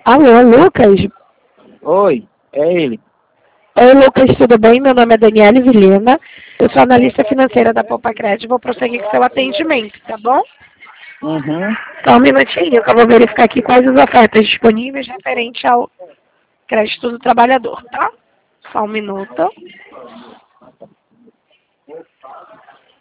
Alô, Lucas? Oi, é ele. Oi, Lucas, tudo bem? Meu nome é Daniele Vilhena. Eu sou analista financeira da Poupa Crédito. Vou prosseguir com seu atendimento, tá bom? Uhum. Só um minutinho que eu vou verificar aqui quais as ofertas disponíveis referente ao crédito do trabalhador, tá? Só um minuto.